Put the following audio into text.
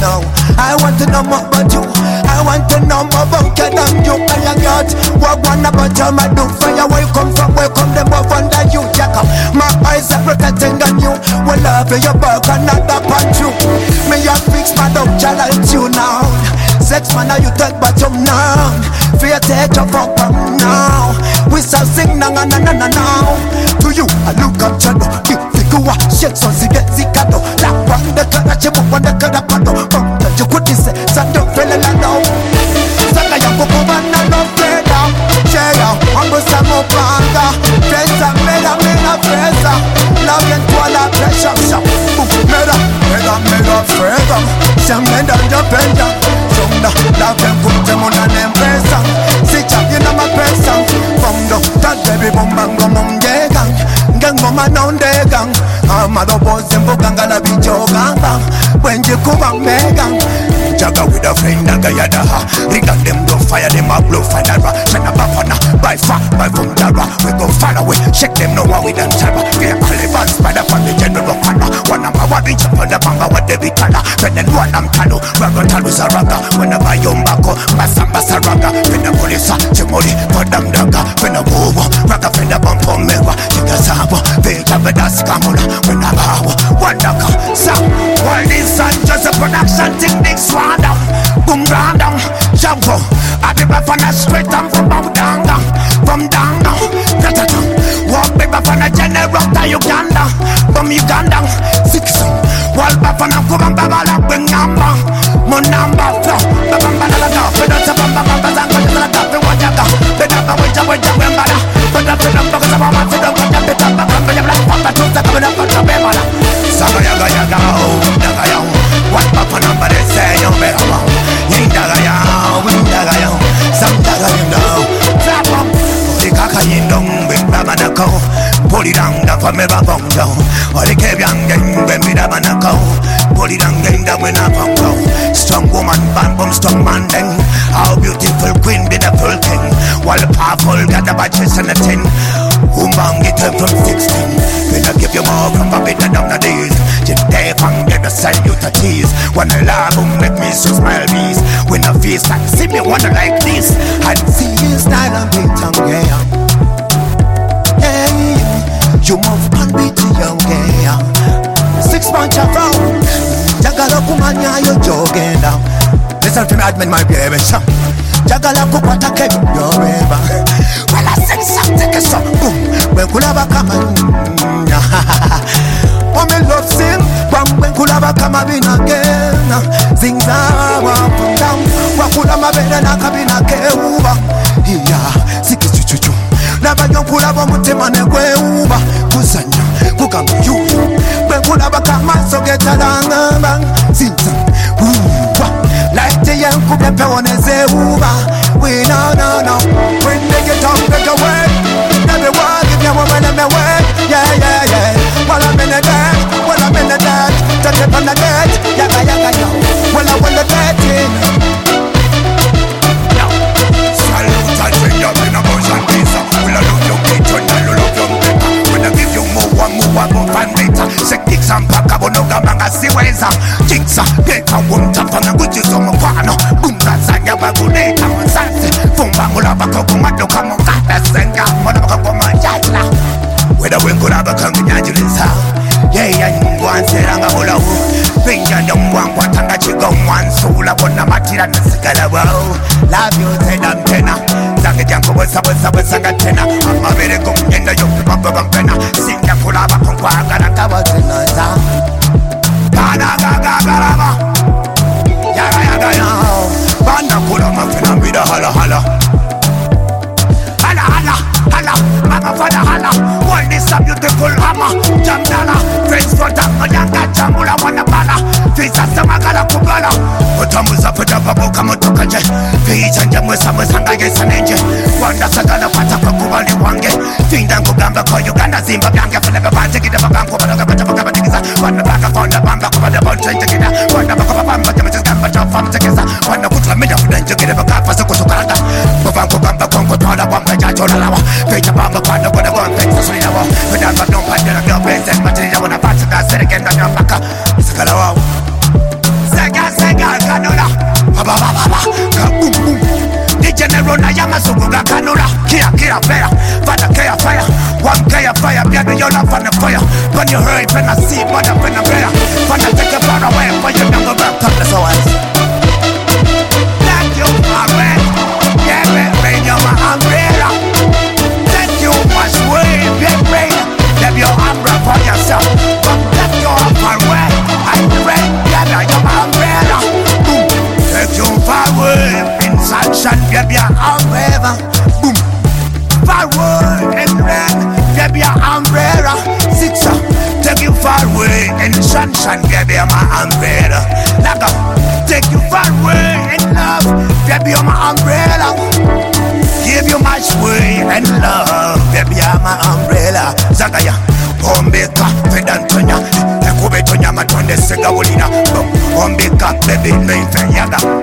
now. I want to know more about you. I want to know more about you than you. I got what one about you, my do fire. Where you come from, welcome them up under you, Jacob. My eyes are protecting on you. Will love your back and not up on you. Me your fix my dog challenge you now. Sex man, now you take bottom now. Fear take your fuck now. We shall sing na na na na now. To you, I look up to you. Figure shake so zige zikado. La wanda kada chibu wanda kada pado. You could say, Sando fell in love. Sanga ya koko mana no freda. Cheya, ambo samo panga. Fresa, mera fresa. Love and twala pressure. Mera freda. Shamenda japenda. Sonda, love and kumte mona nempresa. Sicha, you know my person. Fondo, that baby bombango mongegang. Gang mama non-degang. Amado boss and boganga bijogang. When you come and megang. Jaga with a friend Nagayada. Regan them don't fire them up blow fire. Shana bafana by far by from Dara. We go far away. Check them no one with them terror. We are Alibans by the family general Kana. One number one inch upon the banga what they be color. Then one am talo. Raga talo zaraga. When I buy yombako. Masamba saraga. When the police Chimori for them daga. When I go raga when the bump on mewa. Chiga sabo. Vita vedas kamula. When I bow. One daga. So while this sun just a production thing next one. Boom random, Jambo. I be back on a straight and from down, from down, walk back on a general to Uganda, from Uganda, 6. Walk back on a Kuban Babala, bring number, mon number, Babambala, Pedata Bamba, Bamba, Wajaga, Pedapa, Wajawambala, but the numbers of our freedom, Papa, coming up on the Bemala, Sagayaga, Nagaya, what Papa number is saying, you better wrong. Yindagaya, Windagaya, some Dagaya, Zapam, Kaka Yindong, with Babanako, Polidang, the Fameba Bongo, or the Kevian game, when we have Manako, Polidang game that when I bongo. Strong woman, bambum, strong man, then how beautiful queen be the full king, while the powerful got the batches and the 10. Umbang it from 16. When I give you more from a bit down the days. Today from get the side you to tease. When I laugh, make me so smile bees. When I face like see me wonder like this. And see you style and beat on yeah. Hey, you move and beat young yeah. 6 months around. Jagala kumanya yo jogging down. Listen to me admin my baby. Jagala kupata kebi yo baby. Well I said something so boom. When kulaba kama oh me love sing. When kulaba kama bina gena. Zingza wa down. Wakula mabele na kabina keuba. Iya siki chuchu. Naba yon kulaba mutima ne kwe uba. Kusanya kukama yuyu. When kulaba kama so getalanga bang. Zinza like the young couple peonese uba. We no. When they get up, they go away. Everyone give me one and me way. Yeah. While I'm in the dead, touch it on the dead. Yaga. Well, I'm the dead in. Salute and bring up in a bunch and pizza. Will I love your kitchen and you love your better? When I give you more and better. Say kicks and pack up on no gamanga siweza. Kicks get a wound tap on a good use on my partner. Boom, that's a yabaguneta. Sansi, Fumba Mulabako, Madoka Mokata Senga, Monaco Majala. Whether we could have a convenience. Yeah, one Seranga Mula. Finger don't want what I'm at you go one soul upon a matira and Sigala. Love you, said I'm tenor. Zangajanko was a Sangatena. I'm a very good in the young Pena. Singa Kulaba Konga and Kawas in the town. Garaga. Yaga. Banda Kula Mafina with a holla. Hala, mama fada hala. World is a beautiful hammer. Jamdala, friends for Tamayanga, Jamula, Wanabala. Visa Samagala Kubala. Otamuza for the Baboka Motokaje. Vija and Jamusa Musanga, yes, an engine. Wanda Sagala Pataka Kubali Wange. Tindango Gamba, Uganda, Zimba, Bianca, for the Banta, get the Banco, Wanda Baka found the Bamba, the Bontrain together. Wanda Baka Bamba, the Gamba, Farm together. Wanda Kutla Middle, to get a Baka for Sokotoka. Babanko Gamba, Congo, Bamba, Jajolawa. Peter Bamba, Panda, what I want, thanks to Sinawa. But I'm not no partner of your best and material when I pass it, I said again, I'm Baka. It's a Galawa. Sega. Corona Yamasuga Kanura, Kia Fire, Father Kia Fire, one Kia Fire, baby, you're not on the fire. When you hurry, when I see, but I'm in a prayer. When I take you far away, for your younger birth, come to so eyes. Thank you, my yeah, rain, you're my umbrella. Thank you, much way, rain, let your umbrella for yourself. But let your umbrella, I'm rain, yeah, you're my umbrella. Boom, take you far away, in sunshine, baby, umbrella. Boom, far away, in rain, baby, umbrella. Sixer, take you far away, in sunshine, baby, my umbrella. Like take you far away in love, baby, you're my umbrella. Give you my way and love, baby, you're my umbrella. Zagaya, Ombeka, Fedantonya, Ekubetonya, Matonde, Segawulina, Ombeka, baby, no inferior.